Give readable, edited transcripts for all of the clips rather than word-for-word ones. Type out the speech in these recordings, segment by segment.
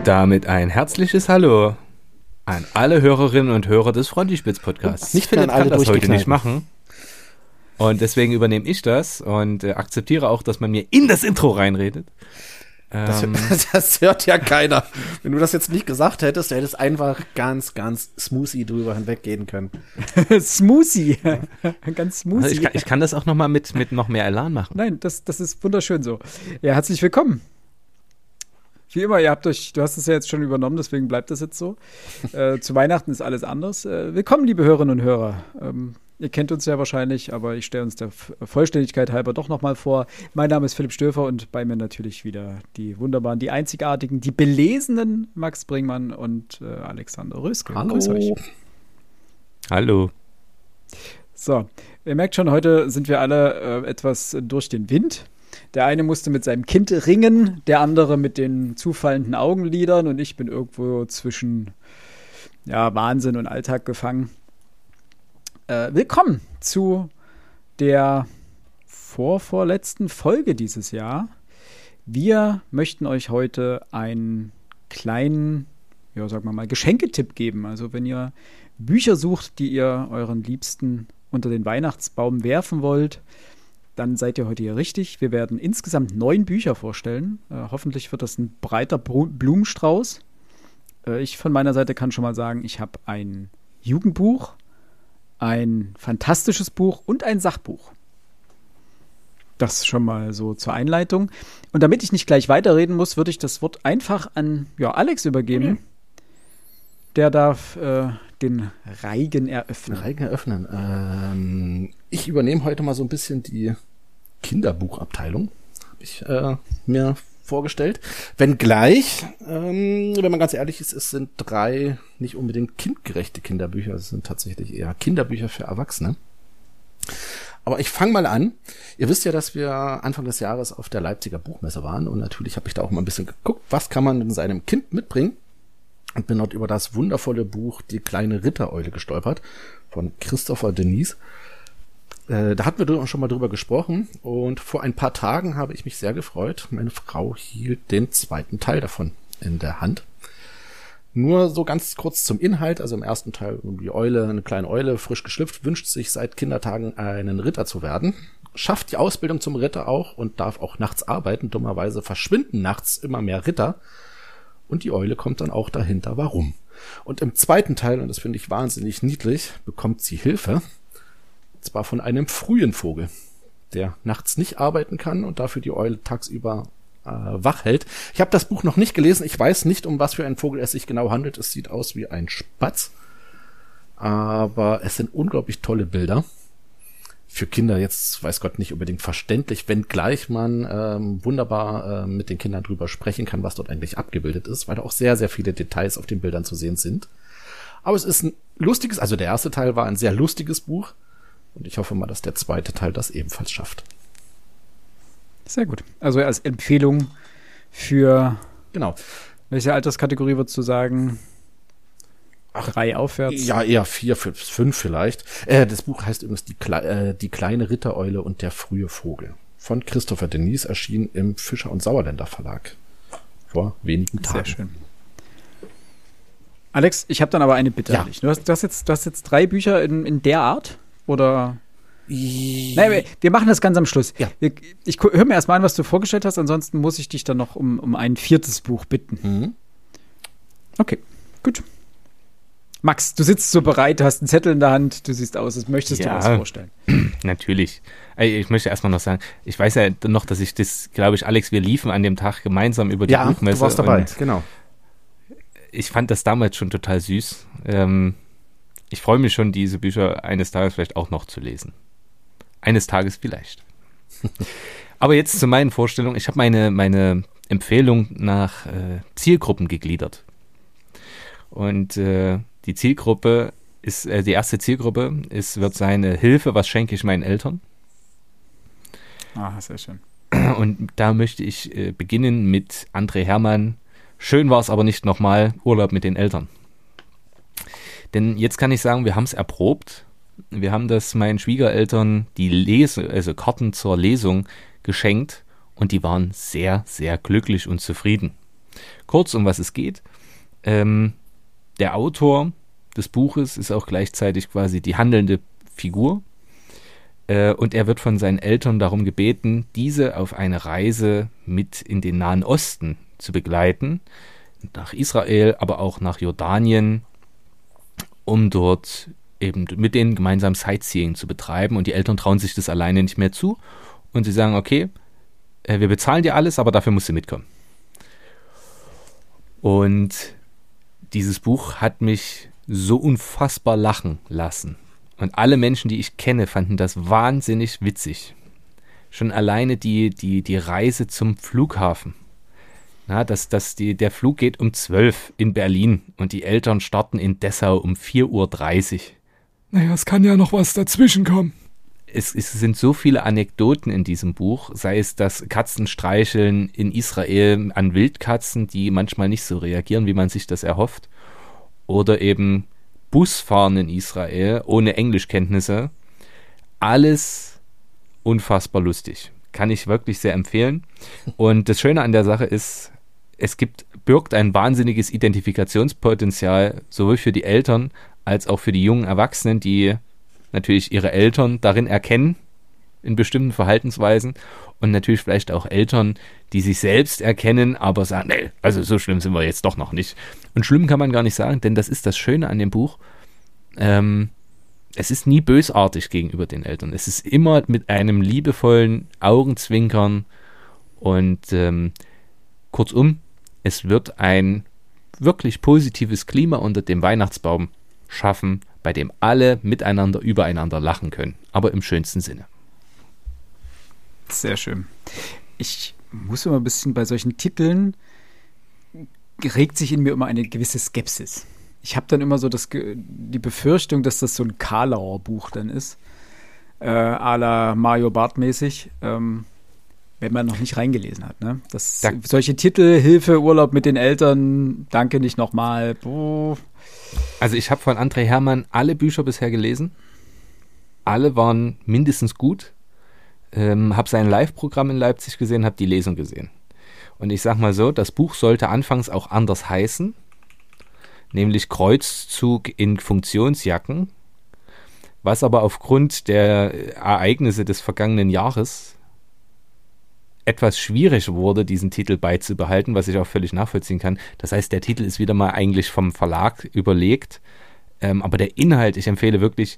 Und damit ein herzliches Hallo an alle Hörerinnen und Hörer des Frontispitz-Podcasts. Nicht mehr an alle kann das heute nicht durchgeknallt. machen. Und deswegen übernehme ich das und akzeptiere auch, dass man mir in das Intro reinredet. Das hört ja keiner. Wenn du das jetzt nicht gesagt hättest, du hättest einfach ganz smoothie drüber hinweggehen können. Smoothie. Ganz smoothie. Also ich kann das auch nochmal mit noch mehr Elan machen. Nein, das ist wunderschön so. Ja, herzlich willkommen. Wie immer, du hast es ja jetzt schon übernommen, deswegen bleibt das jetzt so. Zu Weihnachten ist alles anders. Willkommen, liebe Hörerinnen und Hörer. Ihr kennt uns ja wahrscheinlich, aber ich stelle uns der Vollständigkeit halber doch nochmal vor. Mein Name ist Philipp Stöfer und bei mir natürlich wieder die wunderbaren, die einzigartigen, die belesenen Max Bringmann und Alexander Röske. Hallo. Grüß euch. Hallo. So, ihr merkt schon, heute sind wir alle etwas durch den Wind. Der eine musste mit seinem Kind ringen, der andere mit den zufallenden Augenlidern und ich bin irgendwo zwischen Wahnsinn und Alltag gefangen. Willkommen zu der vorletzten Folge dieses Jahr. Wir möchten euch heute einen kleinen, sagen wir mal, Geschenketipp geben. Also wenn ihr Bücher sucht, die ihr euren Liebsten unter den Weihnachtsbaum werfen wollt, dann seid ihr heute hier richtig. Wir werden insgesamt 9 Bücher vorstellen. Hoffentlich wird das ein breiter Blumenstrauß. Ich von meiner Seite kann schon mal sagen, ich habe ein Jugendbuch, ein fantastisches Buch und ein Sachbuch. Das schon mal so zur Einleitung. Und damit ich nicht gleich weiterreden muss, würde ich das Wort einfach an Alex übergeben. Der darf den Reigen eröffnen. Ich übernehme heute mal so ein bisschen die Kinderbuchabteilung, habe ich mir vorgestellt. Wenngleich, wenn man ganz ehrlich ist, es sind 3 nicht unbedingt kindgerechte Kinderbücher, es sind tatsächlich eher Kinderbücher für Erwachsene. Aber ich fange mal an. Ihr wisst ja, dass wir Anfang des Jahres auf der Leipziger Buchmesse waren und natürlich habe ich da auch mal ein bisschen geguckt, was kann man in seinem Kind mitbringen. Und bin dort über das wundervolle Buch Die kleine Rittereule gestolpert von Christopher Denis. Da hatten wir schon mal drüber gesprochen und vor ein paar Tagen habe ich mich sehr gefreut. Meine Frau hielt den 2. Teil davon in der Hand. Nur so ganz kurz zum Inhalt. Also im ersten Teil die Eule, eine kleine Eule, frisch geschlüpft, wünscht sich seit Kindertagen einen Ritter zu werden. Schafft die Ausbildung zum Ritter auch und darf auch nachts arbeiten. Dummerweise verschwinden nachts immer mehr Ritter. Und die Eule kommt dann auch dahinter, warum. Und im 2. Teil, und das finde ich wahnsinnig niedlich, bekommt sie Hilfe. Und zwar von einem frühen Vogel, der nachts nicht arbeiten kann und dafür die Eule tagsüber wach hält. Ich habe das Buch noch nicht gelesen. Ich weiß nicht, um was für einen Vogel es sich genau handelt. Es sieht aus wie ein Spatz. Aber es sind unglaublich tolle Bilder. Für Kinder jetzt, weiß Gott, nicht unbedingt verständlich, wenngleich man wunderbar mit den Kindern drüber sprechen kann, was dort eigentlich abgebildet ist, weil da auch sehr, sehr viele Details auf den Bildern zu sehen sind. Aber es ist ein lustiges, also der erste Teil war ein sehr lustiges Buch und ich hoffe mal, dass der 2. Teil das ebenfalls schafft. Sehr gut. Also als Empfehlung für Genau. Welche Alterskategorie würdest du sagen? 3 aufwärts? Ja, eher 4, 5 vielleicht. Das Buch heißt übrigens Die kleine Rittereule und der frühe Vogel. Von Christopher Denis, erschienen im Fischer und Sauerländer Verlag. Vor wenigen Tagen. Sehr schön. Alex, ich habe dann aber eine Bitte an dich. Du hast jetzt 3 Bücher in der Art? Oder? Nein, wir machen das ganz am Schluss. Ja. Ich höre mir erstmal an, was du vorgestellt hast, ansonsten muss ich dich dann noch um ein 4. Buch bitten. Mhm. Okay, gut. Max, du sitzt so bereit, hast einen Zettel in der Hand, du siehst aus, als möchtest du was vorstellen. Natürlich. Ich möchte erstmal noch sagen, ich weiß ja noch, dass ich das, glaube ich, Alex, wir liefen an dem Tag gemeinsam über die Buchmesse. Ja, du warst dabei, genau. Ich fand das damals schon total süß. Ich freue mich schon, diese Bücher eines Tages vielleicht auch noch zu lesen. Eines Tages vielleicht. Aber jetzt zu meinen Vorstellungen. Ich habe meine Empfehlung nach Zielgruppen gegliedert. Und die Zielgruppe ist, die erste Zielgruppe wird sein Hilfe, was schenke ich meinen Eltern? Ah, sehr schön. Und da möchte ich beginnen mit André Hermann. Schön war es aber nicht nochmal, Urlaub mit den Eltern. Denn jetzt kann ich sagen, wir haben es erprobt. Wir haben das meinen Schwiegereltern also Karten zur Lesung geschenkt und die waren sehr, sehr glücklich und zufrieden. Kurz, um was es geht. Der Autor des Buches ist auch gleichzeitig quasi die handelnde Figur. Und er wird von seinen Eltern darum gebeten, diese auf eine Reise mit in den Nahen Osten zu begleiten. Nach Israel, aber auch nach Jordanien, um dort eben mit denen gemeinsam Sightseeing zu betreiben. Und die Eltern trauen sich das alleine nicht mehr zu. Und sie sagen, okay, wir bezahlen dir alles, aber dafür musst du mitkommen. Und dieses Buch hat mich so unfassbar lachen lassen. Und alle Menschen, die ich kenne, fanden das wahnsinnig witzig. Schon alleine die Reise zum Flughafen. Na, der Flug geht um 12 in Berlin und die Eltern starten in Dessau um 4:30 Uhr. Naja, es kann ja noch was dazwischen kommen. Es sind so viele Anekdoten in diesem Buch, sei es das Katzenstreicheln in Israel an Wildkatzen, die manchmal nicht so reagieren, wie man sich das erhofft, oder eben Busfahren in Israel ohne Englischkenntnisse. Alles unfassbar lustig. Kann ich wirklich sehr empfehlen. Und das Schöne an der Sache ist, birgt ein wahnsinniges Identifikationspotenzial, sowohl für die Eltern als auch für die jungen Erwachsenen, die natürlich ihre Eltern darin erkennen, in bestimmten Verhaltensweisen, und natürlich vielleicht auch Eltern, die sich selbst erkennen, aber sagen, nee, also so schlimm sind wir jetzt doch noch nicht. Und schlimm kann man gar nicht sagen, denn das ist das Schöne an dem Buch. Es ist nie bösartig gegenüber den Eltern. Es ist immer mit einem liebevollen Augenzwinkern und kurzum, es wird ein wirklich positives Klima unter dem Weihnachtsbaum schaffen, bei dem alle miteinander, übereinander lachen können, aber im schönsten Sinne. Sehr schön. Ich muss immer ein bisschen bei solchen Titeln, regt sich in mir immer eine gewisse Skepsis. Ich habe dann immer so die Befürchtung, dass das so ein Karlauer Buch dann ist, à la Mario Barth mäßig, wenn man noch nicht reingelesen hat. Ne? Solche Titel, Hilfe, Urlaub mit den Eltern, danke nicht nochmal. Also ich habe von André Hermann alle Bücher bisher gelesen. Alle waren mindestens gut. Habe sein Live-Programm in Leipzig gesehen, habe die Lesung gesehen. Und ich sag mal so, das Buch sollte anfangs auch anders heißen, nämlich Kreuzzug in Funktionsjacken, was aber aufgrund der Ereignisse des vergangenen Jahres etwas schwierig wurde, diesen Titel beizubehalten, was ich auch völlig nachvollziehen kann. Das heißt, der Titel ist wieder mal eigentlich vom Verlag überlegt, aber der Inhalt, ich empfehle wirklich,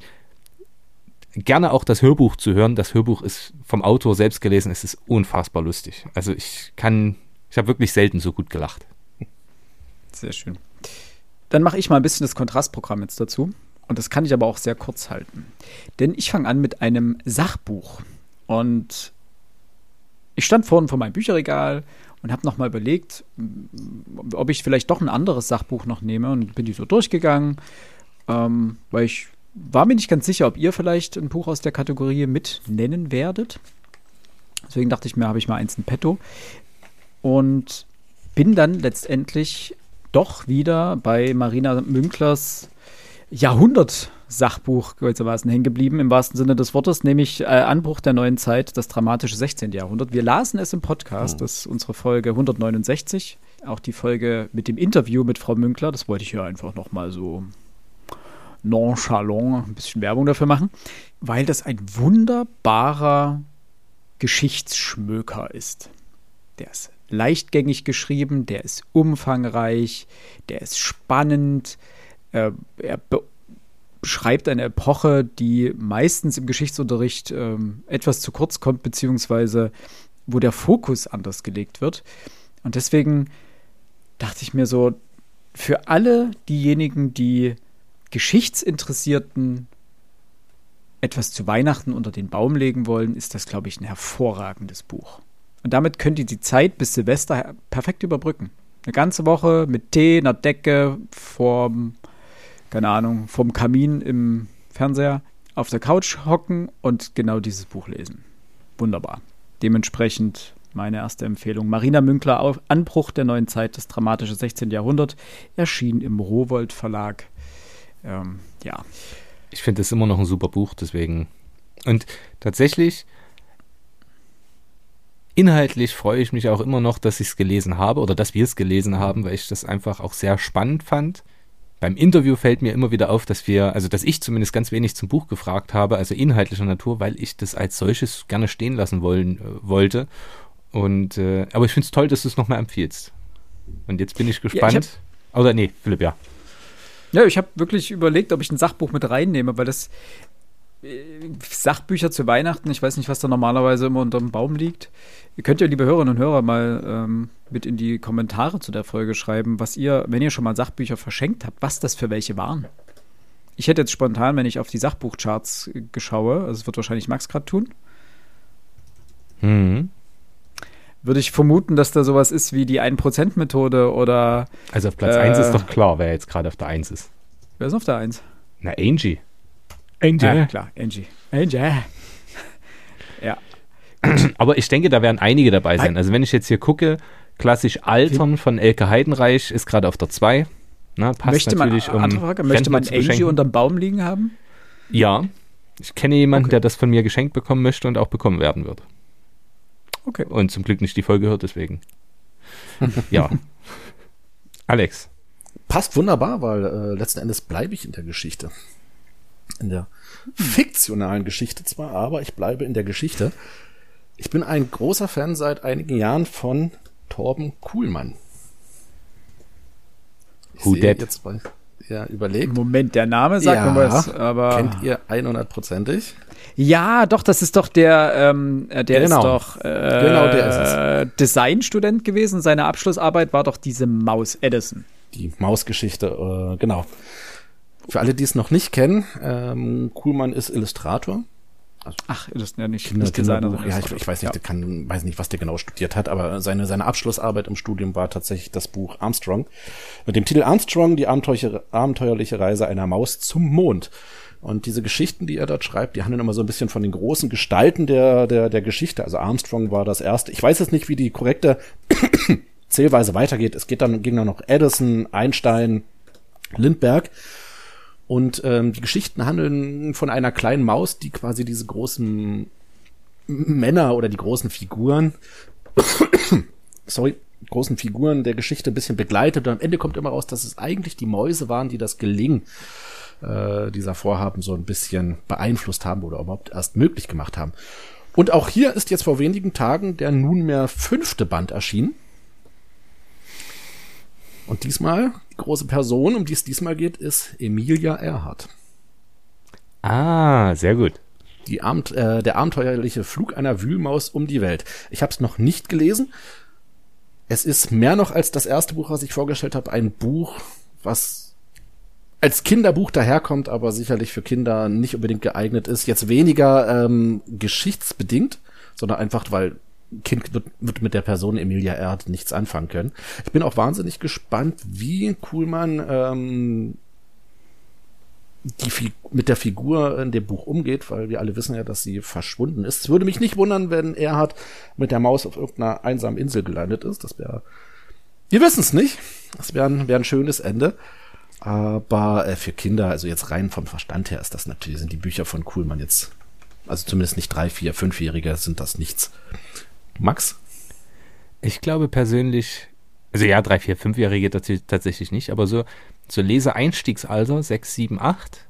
gerne auch das Hörbuch zu hören. Das Hörbuch ist vom Autor selbst gelesen, es ist unfassbar lustig. Also ich habe wirklich selten so gut gelacht. Sehr schön. Dann mache ich mal ein bisschen das Kontrastprogramm jetzt dazu. Und das kann ich aber auch sehr kurz halten. Denn ich fange an mit einem Sachbuch. Und ich stand vorhin vor meinem Bücherregal und habe nochmal überlegt, ob ich vielleicht doch ein anderes Sachbuch noch nehme. Und bin die so durchgegangen, weil ich war mir nicht ganz sicher, ob ihr vielleicht ein Buch aus der Kategorie mit nennen werdet. Deswegen dachte ich mir, habe ich mal eins in petto. Und bin dann letztendlich doch wieder bei Marina Münklers Jahrhundert-Sachbuch gewissermaßen hängen geblieben, im wahrsten Sinne des Wortes, nämlich Anbruch der neuen Zeit, das dramatische 16. Jahrhundert. Wir lasen es im Podcast, das ist unsere Folge 169, auch die Folge mit dem Interview mit Frau Münkler, das wollte ich hier einfach nochmal so nonchalant ein bisschen Werbung dafür machen, weil das ein wunderbarer Geschichtsschmöker ist. Der ist leichtgängig geschrieben, der ist umfangreich, der ist spannend, er beschreibt eine Epoche, die meistens im Geschichtsunterricht etwas zu kurz kommt, beziehungsweise wo der Fokus anders gelegt wird. Und deswegen dachte ich mir so, für alle diejenigen, die Geschichtsinteressierten etwas zu Weihnachten unter den Baum legen wollen, ist das, glaube ich, ein hervorragendes Buch. Und damit könnt ihr die Zeit bis Silvester perfekt überbrücken. Eine ganze Woche mit Tee, einer Decke, vorm Kamin im Fernseher, auf der Couch hocken und genau dieses Buch lesen. Wunderbar. Dementsprechend meine erste Empfehlung. Marina Münkler, Anbruch der neuen Zeit, das dramatische 16. Jahrhundert, erschien im Rowohlt Verlag. Ja. Ich finde es immer noch ein super Buch, deswegen. Und tatsächlich, inhaltlich freue ich mich auch immer noch, dass ich es gelesen habe oder dass wir es gelesen haben, weil ich das einfach auch sehr spannend fand. Beim Interview fällt mir immer wieder auf, dass ich zumindest ganz wenig zum Buch gefragt habe, also inhaltlicher Natur, weil ich das als solches gerne stehen lassen wollte. Und aber ich finde es toll, dass du es nochmal empfiehlst. Und jetzt bin ich gespannt. Philipp, ja. Ja, ich habe wirklich überlegt, ob ich ein Sachbuch mit reinnehme, weil das Sachbücher zu Weihnachten, ich weiß nicht, was da normalerweise immer unter dem Baum liegt. Ihr könnt ja, liebe Hörerinnen und Hörer, mal mit in die Kommentare zu der Folge schreiben, was ihr, wenn ihr schon mal Sachbücher verschenkt habt, was das für welche waren. Ich hätte jetzt spontan, wenn ich auf die Sachbuchcharts schaue, also es wird wahrscheinlich Max gerade tun, würde ich vermuten, dass da sowas ist wie die 1%-Methode oder Also auf Platz 1 ist doch klar, wer jetzt gerade auf der 1 ist. Wer ist auf der 1? Na, Angie. Ja, klar, Angie. Ja. Aber ich denke, da werden einige dabei sein. Also wenn ich jetzt hier gucke, klassisch Altern von Elke Heidenreich ist gerade auf der 2. Na, passt natürlich möchte man Angie unterm Baum liegen haben? Ja. Ich kenne jemanden, der das von mir geschenkt bekommen möchte und auch bekommen werden wird. Okay. Und zum Glück nicht die Folge hört, deswegen. Ja. Alex. Passt wunderbar, weil letzten Endes bleibe ich in der Geschichte. In der fiktionalen Geschichte zwar, aber ich bleibe in der Geschichte. Ich bin ein großer Fan seit einigen Jahren von Torben Kuhlmann. Who dat? Jetzt überlegt. Moment, der Name sagt mir was, aber... Kennt ihr 100%ig? Ja, doch, das ist doch der ist doch genau, der ist es. Designstudent gewesen. Seine Abschlussarbeit war doch diese Maus Edison. Die Mausgeschichte, genau. Für alle, die es noch nicht kennen, Kuhlmann ist Illustrator. Also das ist ja nicht Designer. Ja, ich weiß nicht, weiß nicht, was der genau studiert hat, aber seine Abschlussarbeit im Studium war tatsächlich das Buch Armstrong. Mit dem Titel Armstrong, die abenteuerliche Reise einer Maus zum Mond. Und diese Geschichten, die er dort schreibt, die handeln immer so ein bisschen von den großen Gestalten der Geschichte. Also Armstrong war das erste. Ich weiß jetzt nicht, wie die korrekte Zählweise weitergeht. Es ging dann noch Edison, Einstein, Lindbergh. Und die Geschichten handeln von einer kleinen Maus, die quasi diese großen Männer oder die großen Figuren, großen Figuren der Geschichte ein bisschen begleitet. Und am Ende kommt immer raus, dass es eigentlich die Mäuse waren, die das Gelingen dieser Vorhaben so ein bisschen beeinflusst haben oder überhaupt erst möglich gemacht haben. Und auch hier ist jetzt vor wenigen Tagen der nunmehr 5. Band erschienen. Und diesmal, die große Person, um die es diesmal geht, ist Emilia Earhart. Ah, sehr gut. Der abenteuerliche Flug einer Wühlmaus um die Welt. Ich habe es noch nicht gelesen. Es ist mehr noch als das erste Buch, was ich vorgestellt habe. Ein Buch, was als Kinderbuch daherkommt, aber sicherlich für Kinder nicht unbedingt geeignet ist. Jetzt weniger geschichtsbedingt, sondern einfach, weil Kind wird mit der Person Emilia Earhart nichts anfangen können. Ich bin auch wahnsinnig gespannt, wie Kuhlmann mit der Figur in dem Buch umgeht, weil wir alle wissen ja, dass sie verschwunden ist. Es würde mich nicht wundern, wenn Earhart mit der Maus auf irgendeiner einsamen Insel gelandet ist. Das wäre, wir wissen es nicht. Das wäre ein schönes Ende. Aber für Kinder, also jetzt rein vom Verstand her, ist das natürlich, sind die Bücher von Kuhlmann jetzt, also zumindest nicht 3-, 4-, 5-Jährige sind das nichts. Max? Ich glaube persönlich, also ja, 3-, 4-, 5-Jährige tatsächlich nicht, aber so Leseeinstiegsalter, 6, 7, 8,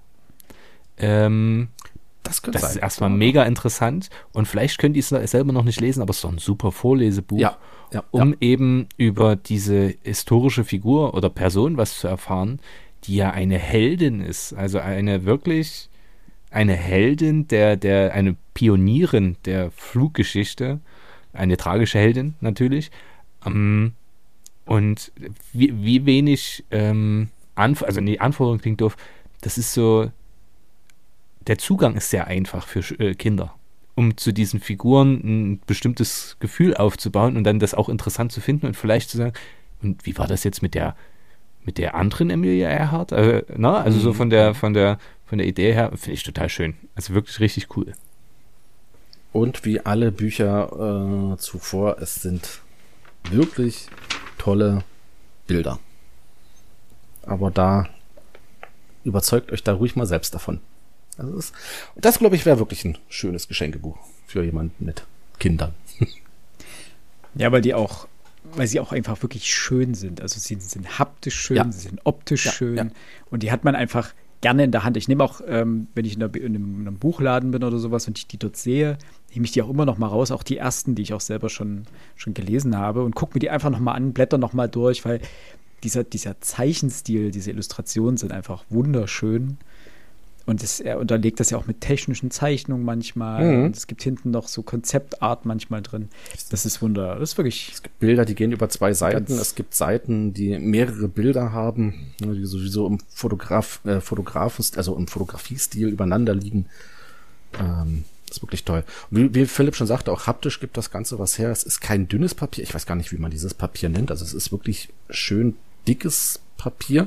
das ist erstmal mega interessant und vielleicht könnt ihr es selber noch nicht lesen, aber es ist doch ein super Vorlesebuch, um eben über diese historische Figur oder Person was zu erfahren, die ja eine Heldin ist, also eine Heldin, eine Pionierin der Fluggeschichte, eine tragische Heldin natürlich, und wie wenig Anforderung klingt doof, das ist so, der Zugang ist sehr einfach für Kinder, um zu diesen Figuren ein bestimmtes Gefühl aufzubauen und dann das auch interessant zu finden und vielleicht zu sagen, und wie war das jetzt mit der anderen Emilia Earhart? Also so von der Idee her, finde ich total schön. Also wirklich richtig cool. Und wie alle Bücher zuvor, es sind wirklich tolle Bilder. Aber da überzeugt euch da ruhig mal selbst davon. Also das glaube ich, wäre wirklich ein schönes Geschenkebuch für jemanden mit Kindern. Ja, weil sie auch einfach wirklich schön sind. Also sie sind haptisch schön, sie sind optisch schön und die hat man einfach gerne in der Hand. Ich nehme auch, wenn ich in einem Buchladen bin oder sowas und ich die dort sehe, nehme ich die auch immer noch mal raus, auch die ersten, die ich auch selber schon gelesen habe und gucke mir die einfach noch mal an, blätter noch mal durch, weil dieser Zeichenstil, diese Illustrationen sind einfach wunderschön. Und er unterlegt das ja auch mit technischen Zeichnungen manchmal. Und es gibt hinten noch so Konzeptart manchmal drin. Das ist das ist wirklich. Es gibt Bilder, die gehen über 2 Seiten. Es gibt Seiten, die mehrere Bilder haben, die sowieso im also im Fotografiestil übereinander liegen. Das ist wirklich toll. Und wie Philipp schon sagte, auch haptisch gibt das Ganze was her. Es ist kein dünnes Papier. Ich weiß gar nicht, wie man dieses Papier nennt. Also es ist wirklich schön dickes Papier.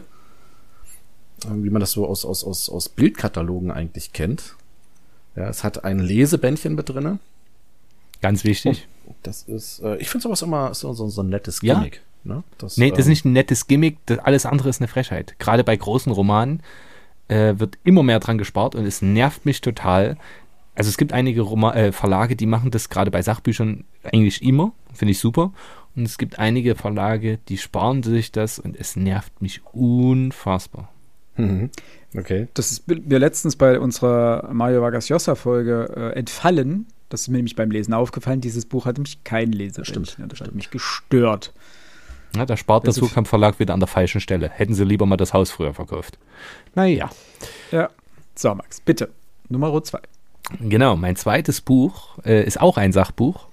Wie man das so aus Bildkatalogen eigentlich kennt. Ja, es hat ein Lesebändchen mit drinne. Ganz wichtig. Das ist, ich finde sowas immer so ein nettes Gimmick. Ne? Das ist nicht ein nettes Gimmick, alles andere ist eine Frechheit. Gerade bei großen Romanen wird immer mehr dran gespart und es nervt mich total. Also es gibt einige Verlage, die machen das gerade bei Sachbüchern eigentlich immer, finde ich super. Und es gibt einige Verlage, die sparen sich das und es nervt mich unfassbar. Okay. Das ist mir letztens bei unserer Mario Vargas Llosa-Folge entfallen. Das ist mir nämlich beim Lesen aufgefallen. Dieses Buch hat nämlich kein Lesebändchen. Das hat mich gestört. Ja, da spart der Suhrkamp-Verlag wieder an der falschen Stelle. Hätten sie lieber mal das Haus früher verkauft. Naja. Ja. So, Max, bitte. Nummer 2. Genau, mein zweites Buch ist auch ein Sachbuch.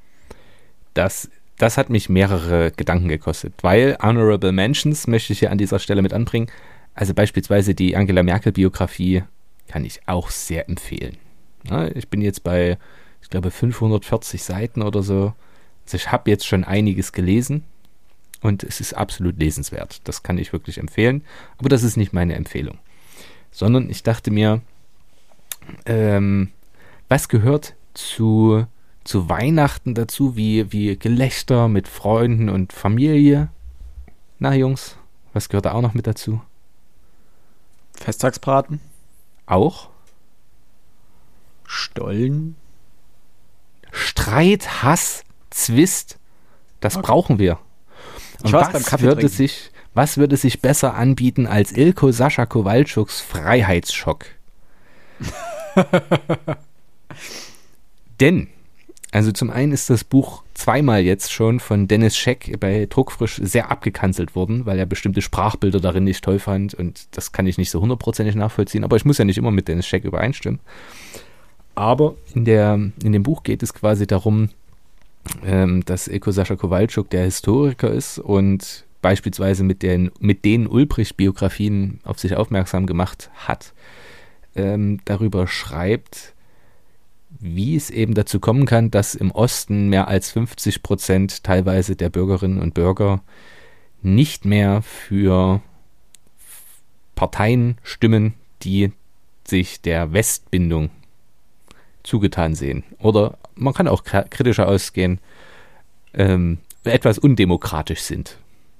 Das hat mich mehrere Gedanken gekostet, weil Honorable Mentions möchte ich hier an dieser Stelle mit anbringen. Also beispielsweise die Angela Merkel-Biografie kann ich auch sehr empfehlen. Ja, ich bin jetzt bei, ich glaube, 540 Seiten oder so. Also ich habe jetzt schon einiges gelesen und es ist absolut lesenswert. Das kann ich wirklich empfehlen. Aber das ist nicht meine Empfehlung. Sondern ich dachte mir, was gehört zu Weihnachten dazu, wie Gelächter mit Freunden und Familie? Na Jungs, was gehört da auch noch mit dazu? Festtagsbraten. Auch. Stollen. Streit, Hass, Zwist. Das brauchen wir. Und was würde sich besser anbieten als Ilko Sascha Kowalczuks Freiheitsschock? Denn, also zum einen ist das Buch zweimal jetzt schon von Dennis Scheck bei Druckfrisch sehr abgekanzelt worden, weil er bestimmte Sprachbilder darin nicht toll fand und das kann ich nicht so 100% nachvollziehen, aber ich muss ja nicht immer mit Dennis Scheck übereinstimmen. Aber in dem Buch geht es quasi darum, dass Ilko Sascha Kowalczuk der Historiker ist und beispielsweise mit den Ulbricht-Biografien auf sich aufmerksam gemacht hat, darüber schreibt, wie es eben dazu kommen kann, dass im Osten mehr als 50% teilweise der Bürgerinnen und Bürger nicht mehr für Parteien stimmen, die sich der Westbindung zugetan sehen. Oder man kann auch kritischer ausgehen, etwas undemokratisch sind.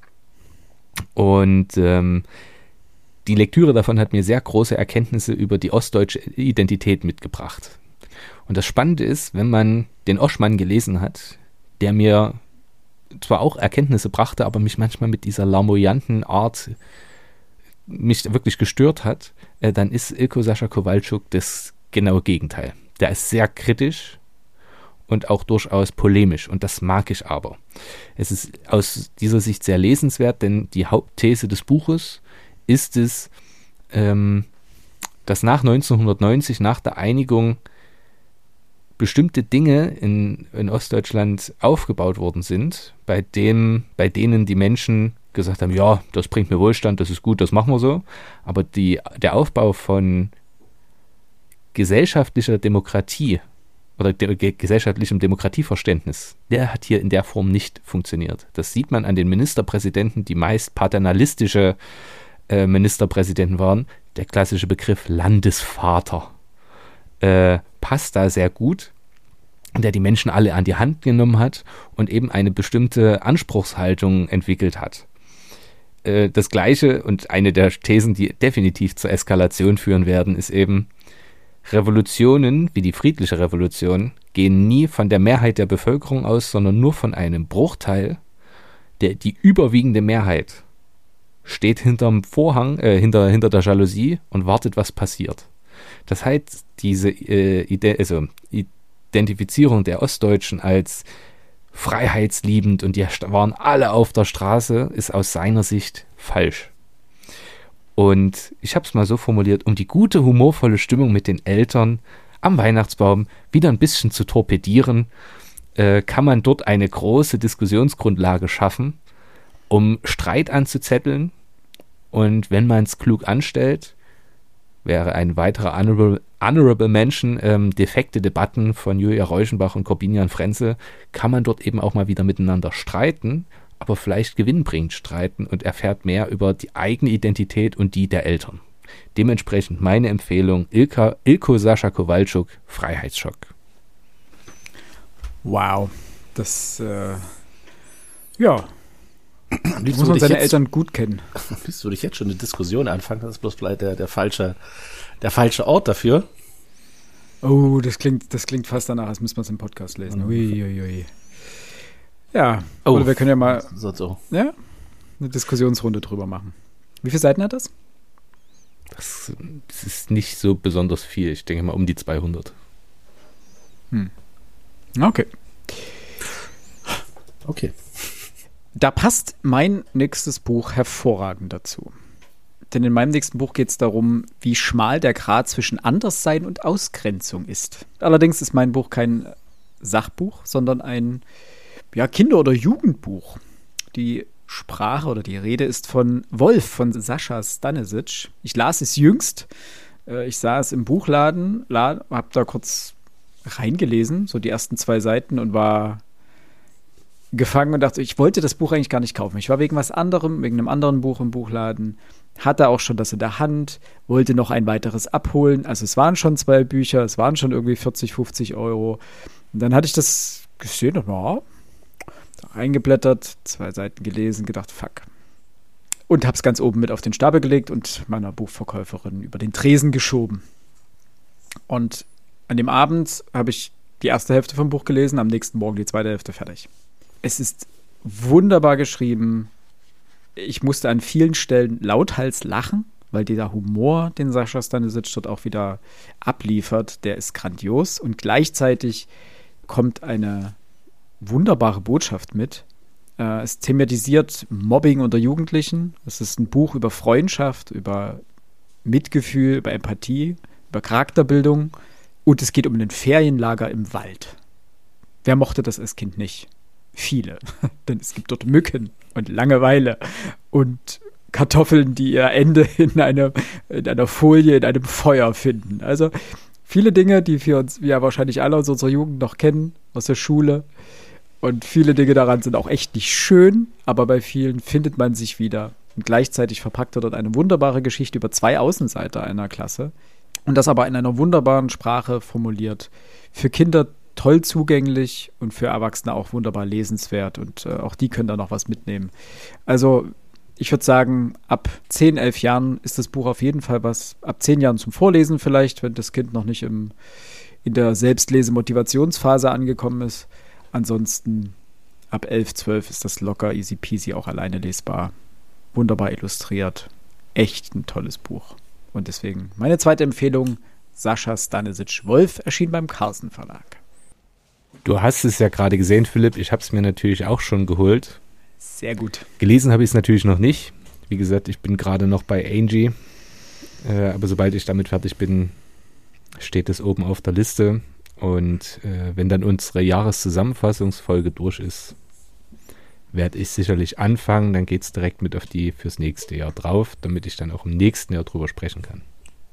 Und die Lektüre davon hat mir sehr große Erkenntnisse über die ostdeutsche Identität mitgebracht. Und das Spannende ist, wenn man den Oschmann gelesen hat, der mir zwar auch Erkenntnisse brachte, aber mich manchmal mit dieser larmoyanten Art mich wirklich gestört hat, dann ist Ilko Sascha Kowalczuk das genaue Gegenteil. Der ist sehr kritisch und auch durchaus polemisch und das mag ich aber. Es ist aus dieser Sicht sehr lesenswert, denn die Hauptthese des Buches ist es, dass nach 1990, nach der Einigung, bestimmte Dinge in Ostdeutschland aufgebaut worden sind, bei denen die Menschen gesagt haben, ja, das bringt mir Wohlstand, das ist gut, das machen wir so. Aber der Aufbau von gesellschaftlicher Demokratie oder gesellschaftlichem Demokratieverständnis, der hat hier in der Form nicht funktioniert. Das sieht man an den Ministerpräsidenten, die meist paternalistische Ministerpräsidenten waren. Der klassische Begriff Landesvater passt da sehr gut, der die Menschen alle an die Hand genommen hat und eben eine bestimmte Anspruchshaltung entwickelt hat. Das Gleiche und eine der Thesen, die definitiv zur Eskalation führen werden, ist eben, Revolutionen, wie die friedliche Revolution, gehen nie von der Mehrheit der Bevölkerung aus, sondern nur von einem Bruchteil. Die überwiegende Mehrheit steht hinterm Vorhang, hinter der Jalousie und wartet, was passiert. Das heißt, diese Identifizierung der Ostdeutschen als freiheitsliebend und die waren alle auf der Straße, ist aus seiner Sicht falsch. Und ich habe es mal so formuliert, um die gute, humorvolle Stimmung mit den Eltern am Weihnachtsbaum wieder ein bisschen zu torpedieren, kann man dort eine große Diskussionsgrundlage schaffen, um Streit anzuzetteln. Und wenn man es klug anstellt, wäre ein weiterer Honorable Mention, defekte Debatten von Julia Reuschenbach und Corbinian Frenzel, kann man dort eben auch mal wieder miteinander streiten, aber vielleicht gewinnbringend streiten und erfährt mehr über die eigene Identität und die der Eltern. Dementsprechend meine Empfehlung, Ilko Sascha Kowalczuk, Freiheitsschock. Wow, das, ja, muss man seine Eltern gut kennen. Willst du dich jetzt schon eine Diskussion anfangen? Das ist bloß vielleicht der falsche Ort dafür. Oh, das klingt fast danach, als müsste man es im Podcast lesen. Uiuiui. Ja, oder wir können ja mal ja, eine Diskussionsrunde drüber machen. Wie viele Seiten hat das? Das ist nicht so besonders viel. Ich denke mal um die 200. Okay. Okay. Da passt mein nächstes Buch hervorragend dazu. Denn in meinem nächsten Buch geht es darum, wie schmal der Grat zwischen Anderssein und Ausgrenzung ist. Allerdings ist mein Buch kein Sachbuch, sondern ein Kinder- oder Jugendbuch. Die Sprache oder die Rede ist von Wolf, von Sascha Stanisic. Ich las es jüngst. Ich saß im Buchladen, habe da kurz reingelesen, so die ersten 2 Seiten und war gefangen und dachte, ich wollte das Buch eigentlich gar nicht kaufen. Ich war wegen was anderem, wegen einem anderen Buch im Buchladen, hatte auch schon das in der Hand, wollte noch ein weiteres abholen. Also es waren schon 2 Bücher, es waren schon irgendwie 40, 50 Euro. Und dann hatte ich das gesehen und eingeblättert, 2 Seiten gelesen, gedacht, fuck. Und hab's ganz oben mit auf den Stapel gelegt und meiner Buchverkäuferin über den Tresen geschoben. Und an dem Abend habe ich die erste Hälfte vom Buch gelesen, am nächsten Morgen die zweite Hälfte fertig. Es ist wunderbar geschrieben. Ich musste an vielen Stellen lauthals lachen, weil dieser Humor, den Sascha Stanisic dort auch wieder abliefert, der ist grandios. Und gleichzeitig kommt eine wunderbare Botschaft mit. Es thematisiert Mobbing unter Jugendlichen. Es ist ein Buch über Freundschaft, über Mitgefühl, über Empathie, über Charakterbildung. Und es geht um ein Ferienlager im Wald. Wer mochte das als Kind nicht? Viele. Denn es gibt dort Mücken und Langeweile und Kartoffeln, die ihr Ende in einer Folie, in einem Feuer finden. Also viele Dinge, die wir uns ja wahrscheinlich alle aus unserer Jugend noch kennen, aus der Schule. Und viele Dinge daran sind auch echt nicht schön, aber bei vielen findet man sich wieder. Und gleichzeitig verpackt er dort eine wunderbare Geschichte über 2 Außenseiter einer Klasse. Und das aber in einer wunderbaren Sprache formuliert. Für Kinder toll zugänglich und für Erwachsene auch wunderbar lesenswert. Und auch die können da noch was mitnehmen. Also ich würde sagen, ab 10, 11 Jahren ist das Buch auf jeden Fall was. Ab 10 Jahren zum Vorlesen vielleicht, wenn das Kind noch nicht in der Selbstlese-Motivationsphase angekommen ist. Ansonsten ab 11, 12 ist das locker, easy peasy, auch alleine lesbar. Wunderbar illustriert. Echt ein tolles Buch. Und deswegen meine zweite Empfehlung, Sascha Stanisic, Wolf, erschien beim Carlsen Verlag. Du hast es ja gerade gesehen, Philipp. Ich habe es mir natürlich auch schon geholt. Sehr gut. Gelesen habe ich es natürlich noch nicht. Wie gesagt, ich bin gerade noch bei Angie. Aber sobald ich damit fertig bin, steht es oben auf der Liste. Und wenn dann unsere Jahreszusammenfassungsfolge durch ist, werde ich sicherlich anfangen. Dann geht es direkt mit auf die fürs nächste Jahr drauf, damit ich dann auch im nächsten Jahr drüber sprechen kann.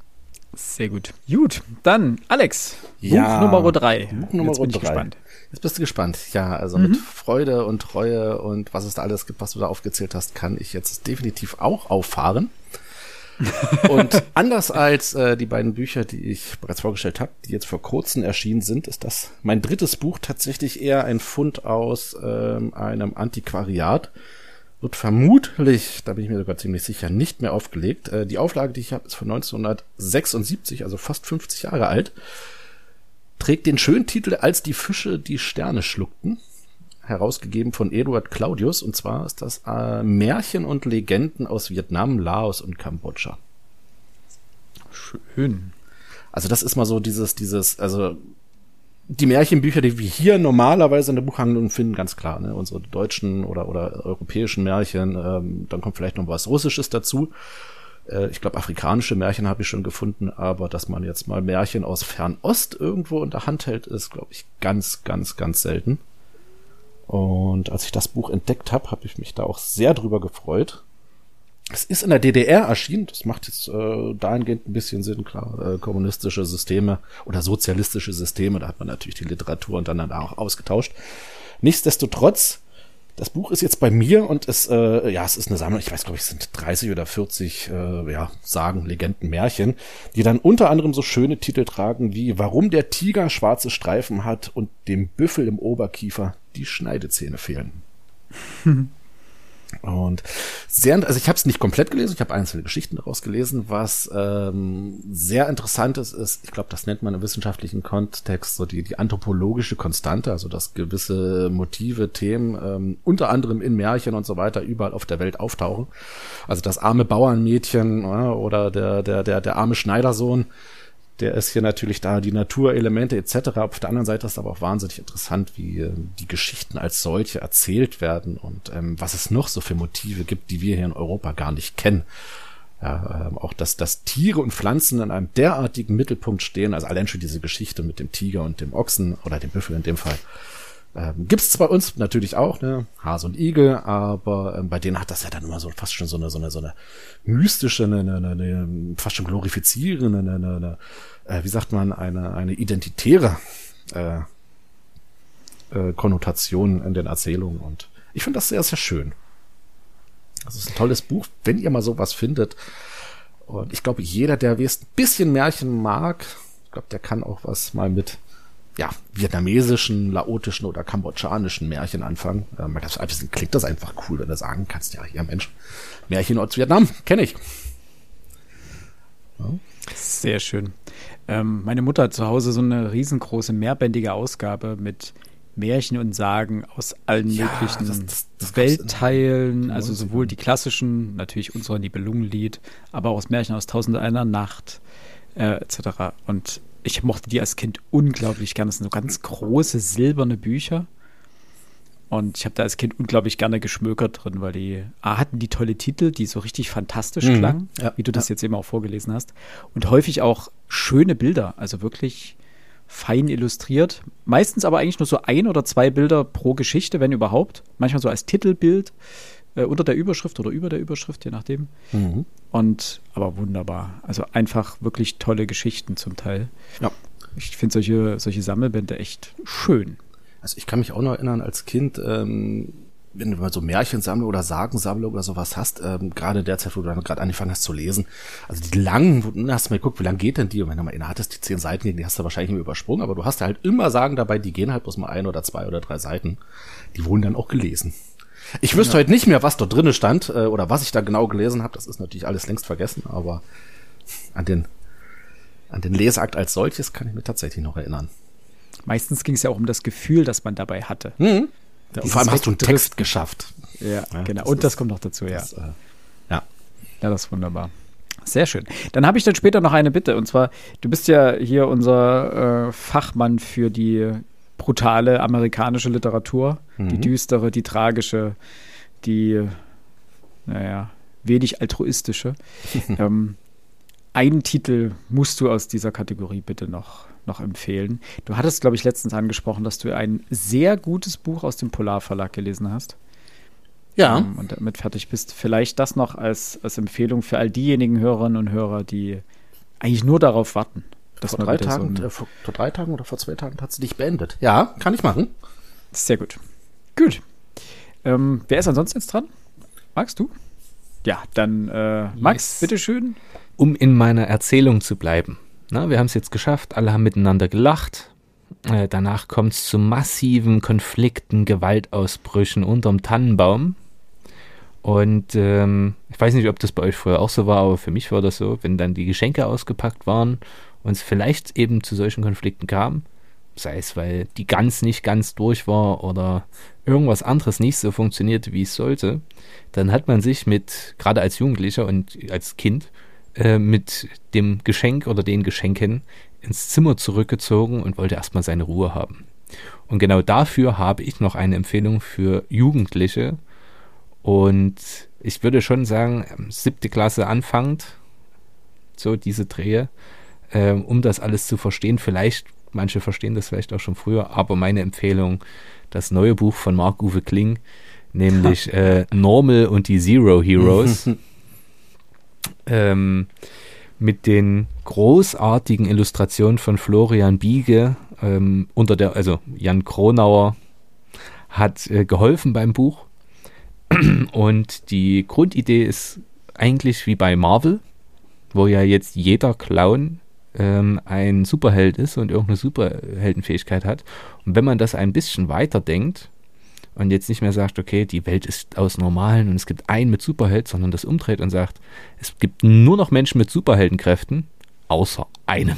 Sehr gut. Gut, dann Alex, Ja, Buch Nummer 3. Buch Nummer Jetzt bin ich 3. gespannt. Jetzt bist du gespannt. Ja, also mit Freude und Treue und was es da alles gibt, was du da aufgezählt hast, kann ich jetzt definitiv auch auffahren. Und anders als die beiden Bücher, die ich bereits vorgestellt habe, die jetzt vor kurzem erschienen sind, ist das mein drittes Buch tatsächlich eher ein Fund aus einem Antiquariat. wird vermutlich, da bin ich mir sogar ziemlich sicher, nicht mehr aufgelegt. Die Auflage, die ich habe, ist von 1976, also fast 50 Jahre alt. Trägt den schönen Titel Als die Fische die Sterne schluckten, herausgegeben von Eduard Claudius. Und zwar ist das Märchen und Legenden aus Vietnam, Laos und Kambodscha. Schön. Also das ist mal so also die Märchenbücher, die wir hier normalerweise in der Buchhandlung finden, ganz klar, ne? Unsere deutschen oder europäischen Märchen, dann kommt vielleicht noch was Russisches dazu. Ich glaube, afrikanische Märchen habe ich schon gefunden, aber dass man jetzt mal Märchen aus Fernost irgendwo in der Hand hält, ist, glaube ich, ganz, ganz, ganz selten. Und als ich das Buch entdeckt habe, habe ich mich da auch sehr drüber gefreut. Es ist in der DDR erschienen, das macht jetzt dahingehend ein bisschen Sinn, klar, kommunistische Systeme oder sozialistische Systeme, da hat man natürlich die Literatur und dann auch ausgetauscht. Nichtsdestotrotz, das Buch ist jetzt bei mir und es ist eine Sammlung, ich weiß, glaube ich, es sind 30 oder 40 Sagen, Legenden, Märchen, die dann unter anderem so schöne Titel tragen wie Warum der Tiger schwarze Streifen hat und dem Büffel im Oberkiefer die Schneidezähne fehlen. Und also ich habe es nicht komplett gelesen, ich habe einzelne Geschichten daraus gelesen. Was sehr interessant ist, ich glaube, das nennt man im wissenschaftlichen Kontext so die anthropologische Konstante, also dass gewisse Motive, Themen, unter anderem in Märchen und so weiter, überall auf der Welt auftauchen. Also das arme Bauernmädchen oder der arme Schneidersohn, der ist hier natürlich da, die Naturelemente etc. Auf der anderen Seite ist aber auch wahnsinnig interessant, wie die Geschichten als solche erzählt werden und was es noch so für Motive gibt, die wir hier in Europa gar nicht kennen. Ja, auch dass Tiere und Pflanzen in einem derartigen Mittelpunkt stehen, also allein schon diese Geschichte mit dem Tiger und dem Ochsen oder dem Büffel in dem Fall. Gibt's bei uns natürlich auch, ne, Hase und Igel, aber bei denen hat das ja dann immer so fast schon so eine mystische, eine fast schon glorifizierende, wie sagt man, eine identitäre Konnotation in den Erzählungen und ich finde das sehr, sehr schön. Das ist ein tolles Buch, wenn ihr mal sowas findet. Und ich glaube, jeder, der ein bisschen Märchen mag, ich glaube, der kann auch was mal mit vietnamesischen, laotischen oder kambodschanischen Märchen anfangen. Klingt das einfach cool, wenn du sagen kannst, ja, hier Mensch, Märchen aus Vietnam, kenne ich. Ja. Sehr schön. Meine Mutter hat zu Hause so eine riesengroße mehrbändige Ausgabe mit Märchen und Sagen aus allen möglichen das Weltteilen, also sowohl die klassischen, natürlich unser Nibelungenlied, aber auch aus Märchen aus Tausend und einer Nacht, etc. Und ich mochte die als Kind unglaublich gerne. Das sind so ganz große silberne Bücher. Und ich habe da als Kind unglaublich gerne geschmökert drin, weil die hatten die tolle Titel, die so richtig fantastisch klangen, wie du das jetzt eben auch vorgelesen hast. Und häufig auch schöne Bilder, also wirklich fein illustriert. Meistens aber eigentlich nur so 1 oder 2 Bilder pro Geschichte, wenn überhaupt. Manchmal so als Titelbild unter der Überschrift oder über der Überschrift, je nachdem. Und aber wunderbar. Also einfach wirklich tolle Geschichten zum Teil. Ja. Ich finde solche Sammelbände echt schön. Also ich kann mich auch noch erinnern, als Kind, wenn du mal so Märchensammlung oder Sagensammlung oder sowas hast, gerade derzeit, wo du dann gerade angefangen hast zu lesen, also die langen, du hast mal geguckt, wie lang geht denn die? Und wenn du mal inne hattest, die 10 Seiten, die hast du wahrscheinlich immer übersprungen, aber du hast halt immer Sagen dabei, die gehen halt bloß mal 1 oder 2 oder 3 Seiten. Die wurden dann auch gelesen. Ich wüsste heute nicht mehr, was dort drinnen stand oder was ich da genau gelesen habe. Das ist natürlich alles längst vergessen, aber an den Leseakt als solches kann ich mich tatsächlich noch erinnern. Meistens ging es ja auch um das Gefühl, das man dabei hatte. Ja, und vor allem hast du einen Text geschafft. Ja, genau. Und das kommt noch dazu, ja. Ja, das ist wunderbar. Sehr schön. Dann habe ich dann später noch eine Bitte. Und zwar, du bist ja hier unser Fachmann für die brutale amerikanische Literatur, die düstere, die tragische, die, wenig altruistische. Einen Titel musst du aus dieser Kategorie bitte noch empfehlen. Du hattest, glaube ich, letztens angesprochen, dass du ein sehr gutes Buch aus dem Polarverlag gelesen hast. Ja. Und damit fertig bist. Vielleicht das noch als Empfehlung für all diejenigen Hörerinnen und Hörer, die eigentlich nur darauf warten. Vor 3 Tagen oder vor 2 Tagen hat sie dich beendet. Ja, kann ich machen. Sehr gut. Gut. Wer ist ansonsten jetzt dran? Magst du? Ja, dann Max, bitteschön. Um in meiner Erzählung zu bleiben. Na, wir haben es jetzt geschafft, alle haben miteinander gelacht. Danach kommt es zu massiven Konflikten, Gewaltausbrüchen unterm Tannenbaum. Und ich weiß nicht, ob das bei euch früher auch so war, aber für mich war das so, wenn dann die Geschenke ausgepackt waren und es vielleicht eben zu solchen Konflikten kam, sei es, weil die Gans nicht ganz durch war oder irgendwas anderes nicht so funktionierte, wie es sollte, dann hat man sich gerade als Jugendlicher und als Kind, mit dem Geschenk oder den Geschenken ins Zimmer zurückgezogen und wollte erstmal seine Ruhe haben. Und genau dafür habe ich noch eine Empfehlung für Jugendliche. Und ich würde schon sagen, 7. Klasse anfangend, so diese Drehe, um das alles zu verstehen. Vielleicht, manche verstehen das vielleicht auch schon früher, aber meine Empfehlung, das neue Buch von Marc-Uwe Kling, nämlich Normal und die Zero Heroes, mit den großartigen Illustrationen von Florian Biege, also Jan Kronauer hat geholfen beim Buch. Und die Grundidee ist eigentlich wie bei Marvel, wo ja jetzt jeder Clown ein Superheld ist und irgendeine Superheldenfähigkeit hat. Und wenn man das ein bisschen weiterdenkt und jetzt nicht mehr sagt, okay, die Welt ist aus Normalen und es gibt einen mit Superheld, sondern das umdreht und sagt, es gibt nur noch Menschen mit Superheldenkräften, außer einem.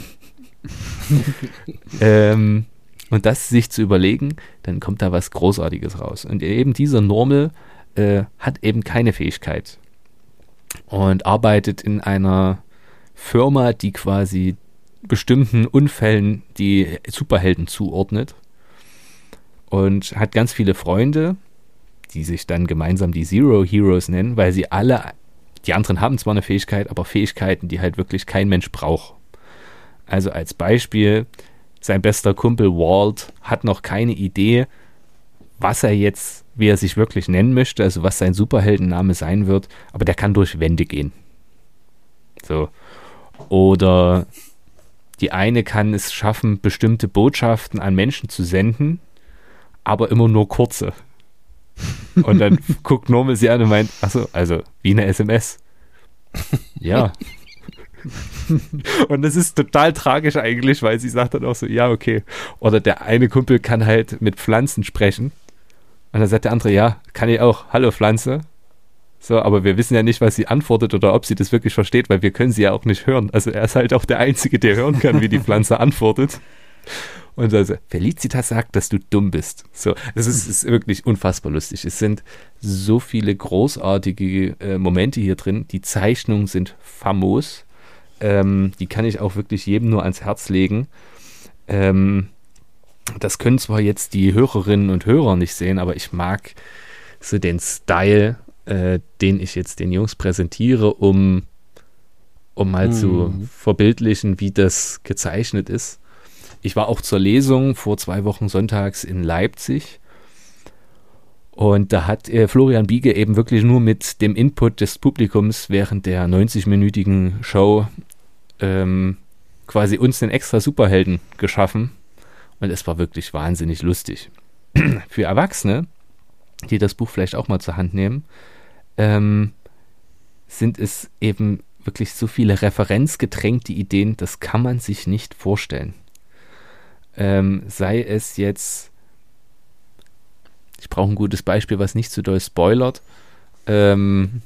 Und das sich zu überlegen, dann kommt da was Großartiges raus. Und eben dieser Normal hat eben keine Fähigkeit und arbeitet in einer Firma, die quasi bestimmten Unfällen die Superhelden zuordnet und hat ganz viele Freunde, die sich dann gemeinsam die Zero Heroes nennen, weil sie alle, die anderen haben zwar eine Fähigkeit, aber Fähigkeiten, die halt wirklich kein Mensch braucht. Also als Beispiel, sein bester Kumpel Walt hat noch keine Idee, wie er sich wirklich nennen möchte, also was sein Superheldenname sein wird, aber der kann durch Wände gehen. So. Oder die eine kann es schaffen, bestimmte Botschaften an Menschen zu senden, aber immer nur kurze. Und dann guckt Normal sie an und meint, achso, also wie eine SMS. Ja. Und das ist total tragisch eigentlich, weil sie sagt dann auch so, ja, okay. Oder der eine Kumpel kann halt mit Pflanzen sprechen. Und dann sagt der andere, ja, kann ich auch. Hallo Pflanze. So, aber wir wissen ja nicht, was sie antwortet oder ob sie das wirklich versteht, weil wir können sie ja auch nicht hören. Also er ist halt auch der Einzige, der hören kann, wie die Pflanze antwortet. Und also Felicitas sagt, dass du dumm bist. So, das ist wirklich unfassbar lustig. Es sind so viele großartige Momente hier drin. Die Zeichnungen sind famos. Die kann ich auch wirklich jedem nur ans Herz legen. Das können zwar jetzt die Hörerinnen und Hörer nicht sehen, aber ich mag so den Style, den ich jetzt den Jungs präsentiere, um mal zu verbildlichen, wie das gezeichnet ist. Ich war auch zur Lesung vor 2 Wochen sonntags in Leipzig und da hat Florian Biege eben wirklich nur mit dem Input des Publikums während der 90-minütigen Show quasi uns einen extra Superhelden geschaffen. Und es war wirklich wahnsinnig lustig. Für Erwachsene, die das Buch vielleicht auch mal zur Hand nehmen, sind es eben wirklich so viele referenzgetränkte Ideen, das kann man sich nicht vorstellen. Sei es jetzt, ich brauche ein gutes Beispiel, was nicht zu doll spoilert. Also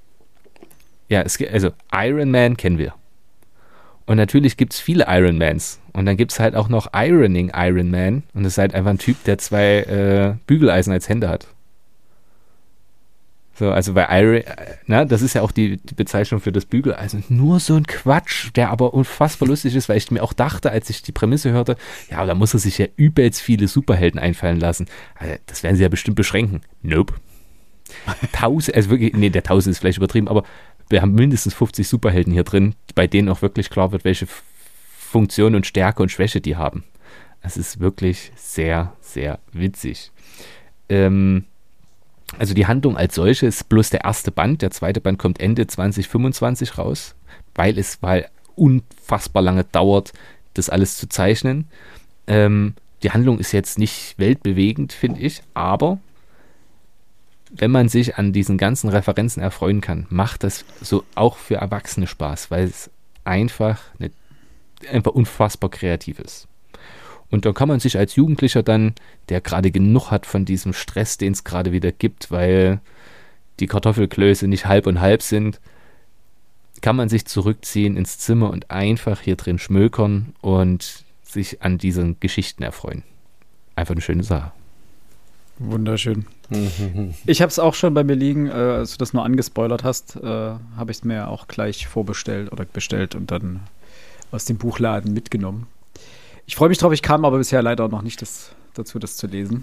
Iron Man kennen wir. Und natürlich gibt es viele Iron Mans. Und dann gibt es halt auch noch Ironing Iron Man. Und das ist halt einfach ein Typ, der 2 Bügeleisen als Hände hat. So, also bei Iron, das ist ja auch die Bezeichnung für das Bügeleisen. Nur so ein Quatsch, der aber unfassbar lustig ist, weil ich mir auch dachte, als ich die Prämisse hörte, ja, da muss er sich ja übelst viele Superhelden einfallen lassen. Also, das werden sie ja bestimmt beschränken. Nope. 1000, also wirklich, nee, der 1000 ist vielleicht übertrieben, aber wir haben mindestens 50 Superhelden hier drin, bei denen auch wirklich klar wird, welche Funktion und Stärke und Schwäche die haben. Es ist wirklich sehr, sehr witzig. Also die Handlung als solche ist bloß der erste Band. Der zweite Band kommt Ende 2025 raus, weil es unfassbar lange dauert, das alles zu zeichnen. Die Handlung ist jetzt nicht weltbewegend, finde ich, aber wenn man sich an diesen ganzen Referenzen erfreuen kann, macht das so auch für Erwachsene Spaß, weil es einfach unfassbar kreativ ist. Und da kann man sich als Jugendlicher dann, der gerade genug hat von diesem Stress, den es gerade wieder gibt, weil die Kartoffelklöße nicht halb und halb sind, kann man sich zurückziehen ins Zimmer und einfach hier drin schmökern und sich an diesen Geschichten erfreuen. Einfach eine schöne Sache. Wunderschön. Ich habe es auch schon bei mir liegen, als du das nur angespoilert hast, habe ich es mir auch gleich vorbestellt oder bestellt und dann aus dem Buchladen mitgenommen. Ich freue mich drauf, ich kam aber bisher leider noch nicht dazu, das zu lesen.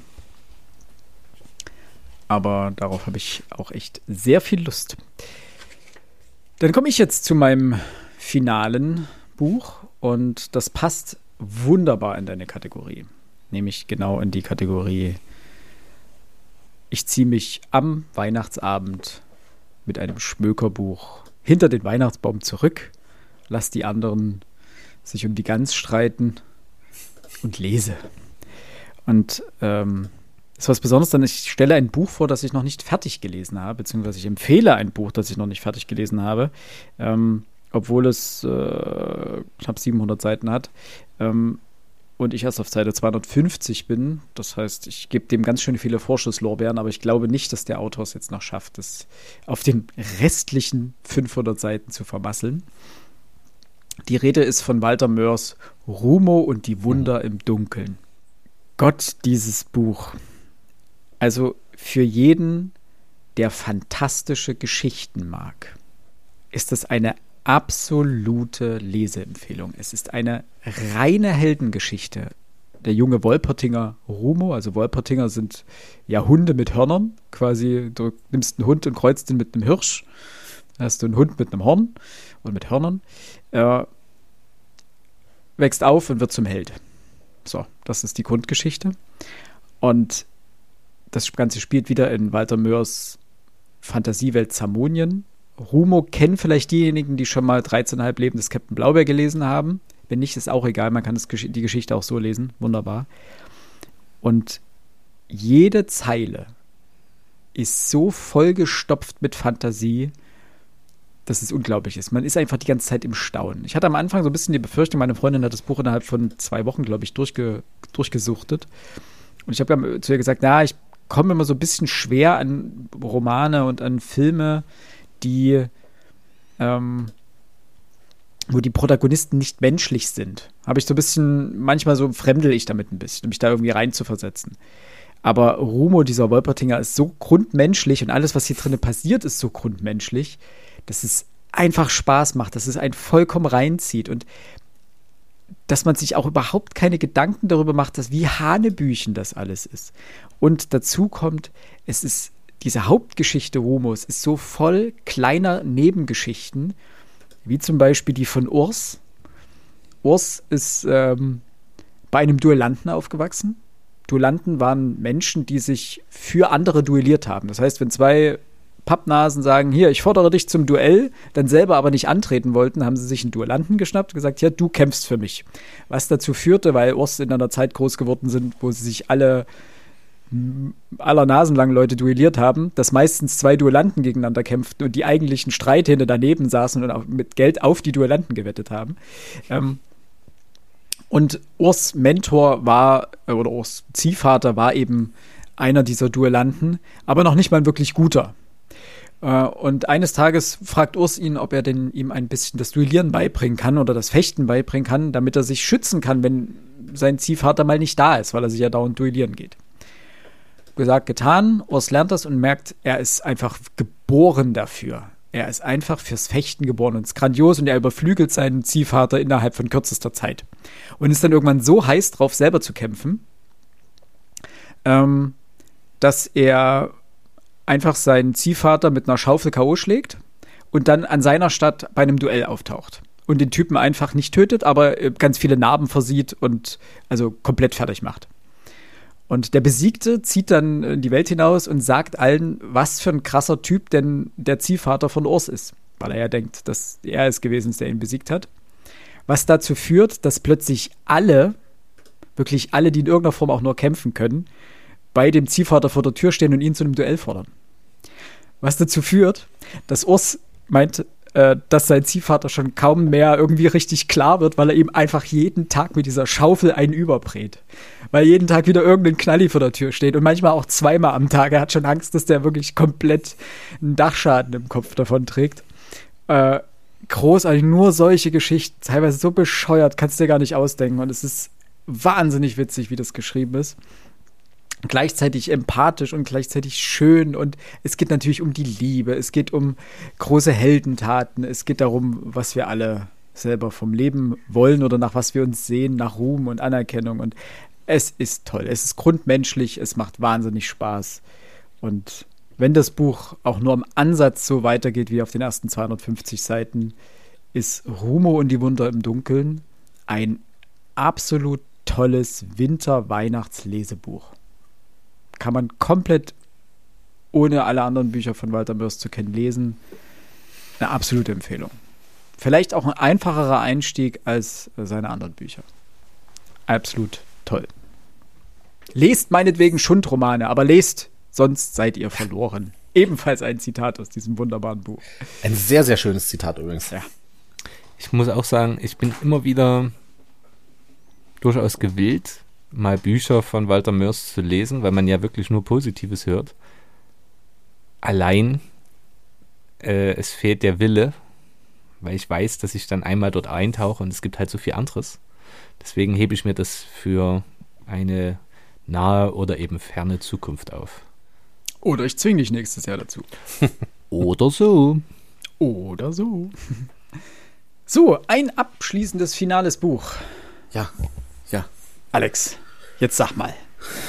Aber darauf habe ich auch echt sehr viel Lust. Dann komme ich jetzt zu meinem finalen Buch und das passt wunderbar in deine Kategorie. Nämlich genau in die Kategorie: Ich ziehe mich am Weihnachtsabend mit einem Schmökerbuch hinter den Weihnachtsbaum zurück, lass die anderen sich um die Gans streiten und lese. Und das ist was Besonderes, denn ich stelle ein Buch vor, das ich noch nicht fertig gelesen habe, beziehungsweise ich empfehle ein Buch, das ich noch nicht fertig gelesen habe, obwohl es knapp 700 Seiten hat. Und ich erst auf Seite 250 bin. Das heißt, ich gebe dem ganz schön viele Vorschusslorbeeren, aber ich glaube nicht, dass der Autor es jetzt noch schafft, es auf den restlichen 500 Seiten zu vermasseln. Die Rede ist von Walter Mörs Rumo und die Wunder im Dunkeln. Gott, dieses Buch. Also für jeden, der fantastische Geschichten mag, ist es eine absolute Leseempfehlung. Es ist eine reine Heldengeschichte. Der junge Wolpertinger Rumo, also Wolpertinger sind ja Hunde mit Hörnern, quasi du nimmst einen Hund und kreuzt ihn mit einem Hirsch, dann hast du einen Hund mit einem Horn und mit Hörnern, wächst auf und wird zum Held. So, das ist die Grundgeschichte. Und das Ganze spielt wieder in Walter Mörs Fantasiewelt Zamonien. Rumo kennen vielleicht diejenigen, die schon mal 13,5 Leben des Captain Blaubeer gelesen haben. Wenn nicht, ist auch egal, man kann die Geschichte auch so lesen. Wunderbar. Und jede Zeile ist so vollgestopft mit Fantasie, dass es unglaublich ist. Man ist einfach die ganze Zeit im Staunen. Ich hatte am Anfang so ein bisschen die Befürchtung, meine Freundin hat das Buch innerhalb von 2 Wochen, glaube ich, durchgesuchtet. Und ich habe zu ihr gesagt, ich komme immer so ein bisschen schwer an Romane und an Filme, wo die Protagonisten nicht menschlich sind. Habe ich so ein bisschen, manchmal so fremdel ich damit ein bisschen, um mich da irgendwie rein zu versetzen. Aber Rumo, dieser Wolpertinger, ist so grundmenschlich und alles, was hier drin passiert, ist so grundmenschlich, dass es einfach Spaß macht, dass es einen vollkommen reinzieht und dass man sich auch überhaupt keine Gedanken darüber macht, wie hanebüchen das alles ist. Und dazu kommt, es ist diese Hauptgeschichte Rumos ist so voll kleiner Nebengeschichten, wie zum Beispiel die von Urs. Urs ist bei einem Duellanten aufgewachsen. Duellanten waren Menschen, die sich für andere duelliert haben. Das heißt, wenn 2 Pappnasen sagen, hier, ich fordere dich zum Duell, dann selber aber nicht antreten wollten, haben sie sich einen Duellanten geschnappt und gesagt, ja, du kämpfst für mich. Was dazu führte, weil Urs in einer Zeit groß geworden sind, wo sie sich aller Nasen lang Leute duelliert haben, dass meistens 2 Duellanten gegeneinander kämpften und die eigentlichen Streithähne daneben saßen und auch mit Geld auf die Duellanten gewettet haben. Und Urs Mentor oder Urs Ziehvater war eben einer dieser Duellanten, aber noch nicht mal ein wirklich guter. Und eines Tages fragt Urs ihn, ob er denn ihm ein bisschen das Duellieren beibringen kann oder das Fechten beibringen kann, damit er sich schützen kann, wenn sein Ziehvater mal nicht da ist, weil er sich ja dauernd duellieren geht. Gesagt, getan. Urs lernt das und merkt, er ist einfach geboren dafür. Er ist einfach fürs Fechten geboren und ist grandios und er überflügelt seinen Ziehvater innerhalb von kürzester Zeit. Und ist dann irgendwann so heiß drauf, selber zu kämpfen, dass er einfach seinen Ziehvater mit einer Schaufel K.O. schlägt und dann an seiner Stadt bei einem Duell auftaucht. Und den Typen einfach nicht tötet, aber ganz viele Narben versieht und also komplett fertig macht. Und der Besiegte zieht dann in die Welt hinaus und sagt allen, was für ein krasser Typ denn der Ziehvater von Urs ist. Weil er ja denkt, dass er es gewesen ist, der ihn besiegt hat. Was dazu führt, dass plötzlich wirklich alle, die in irgendeiner Form auch nur kämpfen können, bei dem Ziehvater vor der Tür stehen und ihn zu einem Duell fordern. Was dazu führt, dass Urs meint, dass sein Ziehvater schon kaum mehr irgendwie richtig klar wird, weil er ihm einfach jeden Tag mit dieser Schaufel einen überbrät. Weil jeden Tag wieder irgendein Knalli vor der Tür steht und manchmal auch zweimal am Tag. Er hat schon Angst, dass der wirklich komplett einen Dachschaden im Kopf davon trägt. Großartig, nur solche Geschichten, teilweise so bescheuert, kannst du dir gar nicht ausdenken. Und es ist wahnsinnig witzig, wie das geschrieben ist. Gleichzeitig empathisch und gleichzeitig schön, und es geht natürlich um die Liebe, es geht um große Heldentaten, es geht darum, was wir alle selber vom Leben wollen oder nach was wir uns sehen, nach Ruhm und Anerkennung, und es ist toll, es ist grundmenschlich, es macht wahnsinnig Spaß, und wenn das Buch auch nur im Ansatz so weitergeht wie auf den ersten 250 Seiten, ist Rumo und die Wunder im Dunkeln ein absolut tolles Winter-Weihnachts-Lesebuch. Kann man komplett ohne alle anderen Bücher von Walter Mörs zu kennen lesen. Eine absolute Empfehlung. Vielleicht auch ein einfacherer Einstieg als seine anderen Bücher. Absolut toll. Lest meinetwegen Schundromane, aber lest, sonst seid ihr verloren. Ebenfalls ein Zitat aus diesem wunderbaren Buch. Ein sehr, sehr schönes Zitat übrigens. Ja. Ich muss auch sagen, ich bin immer wieder durchaus gewillt, mal Bücher von Walter Mörs zu lesen, weil man ja wirklich nur Positives hört. Allein es fehlt der Wille, weil ich weiß, dass ich dann einmal dort eintauche und es gibt halt so viel anderes. Deswegen hebe ich mir das für eine nahe oder eben ferne Zukunft auf. Oder ich zwinge dich nächstes Jahr dazu. Oder so. Oder so. So, ein abschließendes finales Buch. Ja. Alex, jetzt sag mal.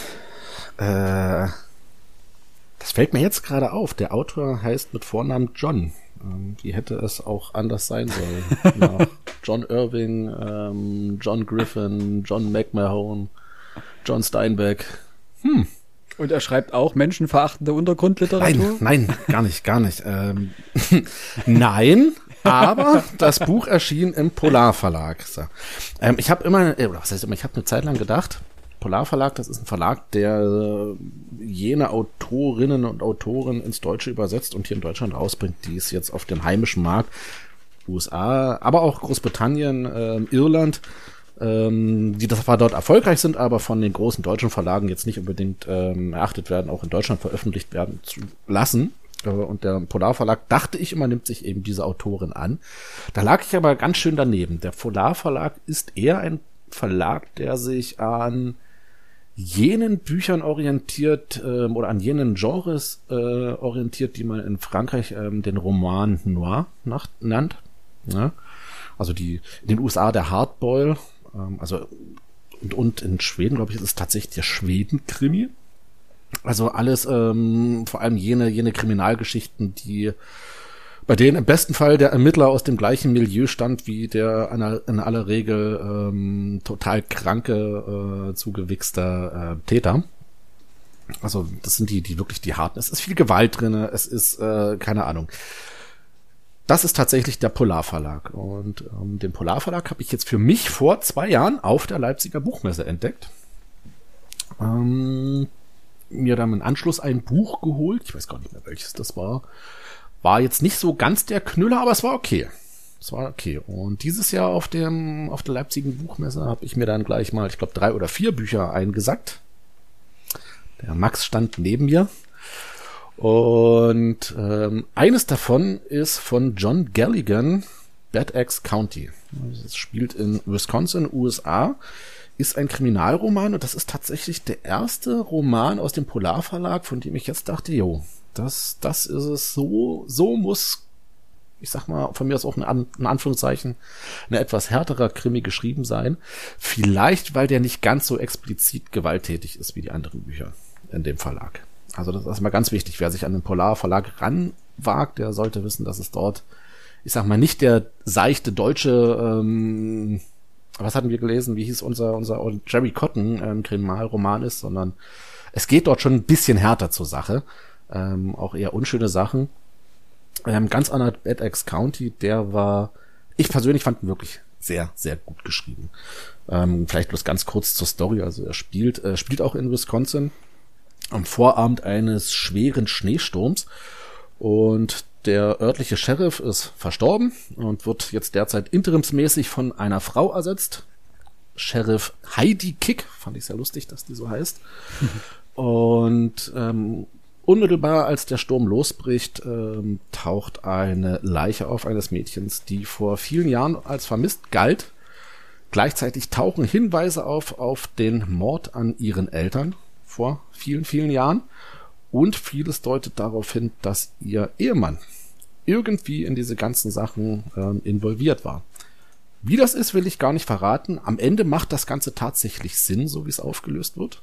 Das fällt mir jetzt gerade auf. Der Autor heißt mit Vornamen John. Wie hätte es auch anders sein sollen? Nach John Irving, John Griffin, John McMahon, John Steinbeck. Und er schreibt auch menschenverachtende Untergrundliteratur? Nein, gar nicht. Nein, aber das Buch erschien im Polar Verlag. So. Ich habe ich habe eine Zeit lang gedacht, Polar Verlag, das ist ein Verlag, der jene Autorinnen und Autoren ins Deutsche übersetzt und hier in Deutschland rausbringt, die es jetzt auf dem heimischen Markt, USA, aber auch Großbritannien, Irland, die das zwar dort erfolgreich sind, aber von den großen deutschen Verlagen jetzt nicht unbedingt erachtet werden, auch in Deutschland veröffentlicht werden zu lassen. Und der Polar Verlag, dachte ich immer, nimmt sich eben diese Autorin an. Da lag ich aber ganz schön daneben. Der Polar Verlag ist eher ein Verlag, der sich an jenen Büchern orientiert oder an jenen Genres orientiert, die man in Frankreich den Roman Noir nannt. Ja? Also in den USA der Hardboil, und in Schweden, glaube ich, ist es tatsächlich der Schweden-Krimi. Also alles, vor allem jene Kriminalgeschichten, bei denen im besten Fall der Ermittler aus dem gleichen Milieu stammt wie der in aller Regel total kranke, zugewichster Täter. Also das sind die wirklich die harten. Es ist viel Gewalt drin, es ist, keine Ahnung. Das ist tatsächlich der Polar Verlag. Und den Polar Verlag habe ich jetzt für mich vor 2 Jahren auf der Leipziger Buchmesse entdeckt. Mir dann im Anschluss ein Buch geholt. Ich weiß gar nicht mehr, welches das war. War jetzt nicht so ganz der Knüller, aber es war okay. Und dieses Jahr auf der Leipziger Buchmesse habe ich mir dann gleich mal, ich glaube, 3 oder 4 Bücher eingesackt. Der Max stand neben mir. Und eines davon ist von John Galligan, Bad Axe County. Das spielt in Wisconsin, USA. Ist ein Kriminalroman und das ist tatsächlich der erste Roman aus dem Polar Verlag, von dem ich jetzt dachte, das ist es, so muss, ich sag mal, von mir aus auch in Anführungszeichen, eine etwas härterer Krimi geschrieben sein. Vielleicht, weil der nicht ganz so explizit gewalttätig ist wie die anderen Bücher in dem Verlag. Also das ist mal ganz wichtig, wer sich an den Polar Verlag ranwagt, der sollte wissen, dass es dort, ich sag mal, nicht der seichte deutsche, was hatten wir gelesen, wie hieß unser Jerry Cotton Kriminalroman ist, sondern es geht dort schon ein bisschen härter zur Sache. Auch eher unschöne Sachen. Ganz anderer Bad Axe County, ich persönlich fand ihn wirklich sehr, sehr gut geschrieben. Vielleicht bloß ganz kurz zur Story. Also er spielt auch in Wisconsin am Vorabend eines schweren Schneesturms und der örtliche Sheriff ist verstorben und wird jetzt derzeit interimsmäßig von einer Frau ersetzt. Sheriff Heidi Kick, fand ich sehr lustig, dass die so heißt. Und unmittelbar als der Sturm losbricht, taucht eine Leiche auf eines Mädchens, die vor vielen Jahren als vermisst galt. Gleichzeitig tauchen Hinweise auf den Mord an ihren Eltern vor vielen, vielen Jahren. Und vieles deutet darauf hin, dass ihr Ehemann irgendwie in diese ganzen Sachen involviert war. Wie das ist, will ich gar nicht verraten. Am Ende macht das Ganze tatsächlich Sinn, so wie es aufgelöst wird.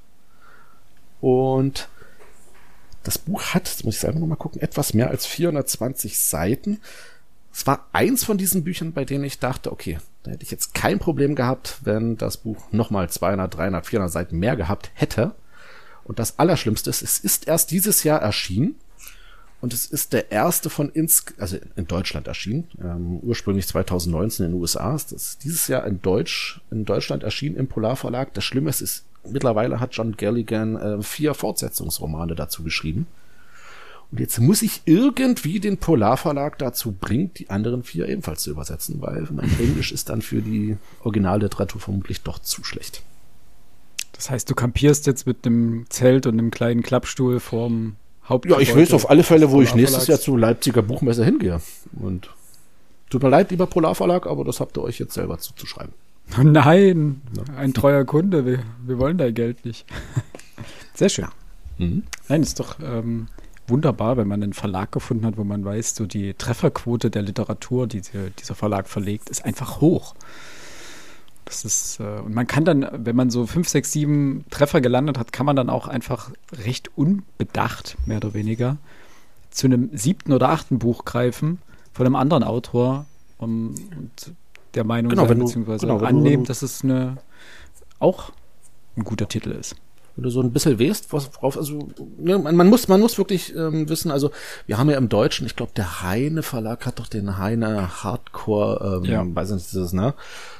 Und das Buch hat, jetzt muss ich selber nochmal gucken, etwas mehr als 420 Seiten. Es war eins von diesen Büchern, bei denen ich dachte, okay, da hätte ich jetzt kein Problem gehabt, wenn das Buch nochmal 200, 300, 400 Seiten mehr gehabt hätte. Und das Allerschlimmste ist, es ist erst dieses Jahr erschienen und es ist der erste von also in Deutschland erschienen, ursprünglich 2019 in den USA, ist das dieses Jahr in Deutschland erschienen im Polarverlag. Das Schlimme ist, mittlerweile hat John Galligan 4 Fortsetzungsromane dazu geschrieben. Und jetzt muss ich irgendwie den Polarverlag dazu bringen, die anderen 4 ebenfalls zu übersetzen, weil mein Englisch ist dann für die Originalliteratur vermutlich doch zu schlecht. Das heißt, du kampierst jetzt mit einem Zelt und einem kleinen Klappstuhl vorm Hauptgebäude. Ja, ich weiß auf alle Fälle, wo ich nächstes Jahr zur Leipziger Buchmesse hingehe. Und tut mir leid, lieber Polarverlag, aber das habt ihr euch jetzt selber zuzuschreiben. Nein, ein treuer Kunde, wir wollen dein Geld nicht. Sehr schön. Ja. Mhm. Nein, ist doch wunderbar, wenn man einen Verlag gefunden hat, wo man weiß, so die Trefferquote der Literatur, die dieser Verlag verlegt, ist einfach hoch. Das ist, und man kann dann, wenn man so 5, 6, 7 Treffer gelandet hat, kann man dann auch einfach recht unbedacht, mehr oder weniger, zu einem 7. oder 8. Buch greifen von einem anderen Autor und der Meinung sein, beziehungsweise annehmen, dass es auch ein guter Titel ist. Wenn du so ein bisschen weißt, worauf, also ne, man muss wirklich wissen, also wir haben ja im Deutschen, ich glaube der Heine Verlag hat doch den Heine Hardcore, weiß nicht, das ist, ne?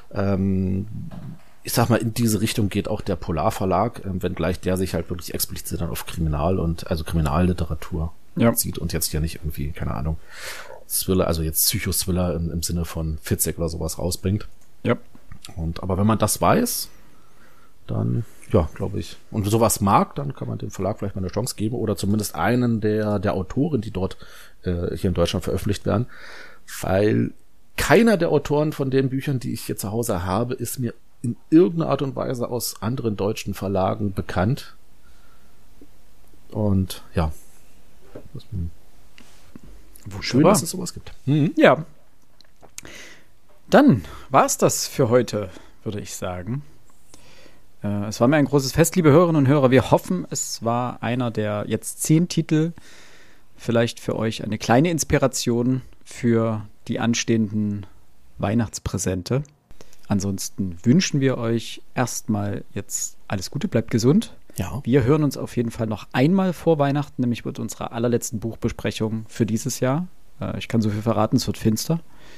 Ich sag mal, in diese Richtung geht auch der Polarverlag, wenngleich der sich halt wirklich explizit dann auf Kriminalliteratur zieht und jetzt ja nicht irgendwie, keine Ahnung, Thriller, also jetzt Psychothriller im Sinne von Fitzek oder sowas rausbringt. Ja. Aber wenn man das weiß, dann, ja, glaube ich, und sowas mag, dann kann man dem Verlag vielleicht mal eine Chance geben oder zumindest einen der Autoren, die dort hier in Deutschland veröffentlicht werden, weil keiner der Autoren von den Büchern, die ich hier zu Hause habe, ist mir in irgendeiner Art und Weise aus anderen deutschen Verlagen bekannt. Und ja, schön, dass es sowas gibt. Mhm. Ja. Dann war es das für heute, würde ich sagen. Es war mir ein großes Fest, liebe Hörerinnen und Hörer. Wir hoffen, es war einer der jetzt 10 Titel, vielleicht für euch eine kleine Inspiration für die anstehenden Weihnachtspräsente. Ansonsten wünschen wir euch erstmal jetzt alles Gute, bleibt gesund. Ja. Wir hören uns auf jeden Fall noch einmal vor Weihnachten, nämlich mit unserer allerletzten Buchbesprechung für dieses Jahr. Ich kann so viel verraten, es wird finster.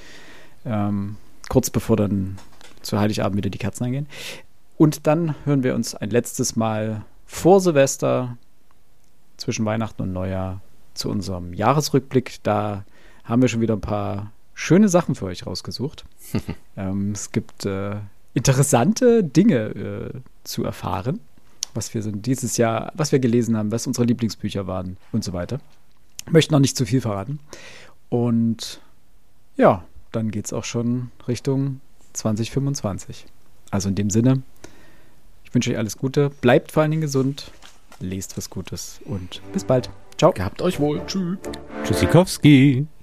Kurz bevor dann zu Heiligabend wieder die Kerzen eingehen. Und dann hören wir uns ein letztes Mal vor Silvester zwischen Weihnachten und Neujahr zu unserem Jahresrückblick. Da haben wir schon wieder ein paar schöne Sachen für euch rausgesucht. Es gibt interessante Dinge zu erfahren, was wir dieses Jahr, was wir gelesen haben, was unsere Lieblingsbücher waren und so weiter. Ich möchte noch nicht zu viel verraten. Und ja, dann geht es auch schon Richtung 2025. Also in dem Sinne, ich wünsche euch alles Gute, bleibt vor allen Dingen gesund, lest was Gutes und bis bald. Ciao. Gehabt euch wohl. Tschüss. Tschüssikowski.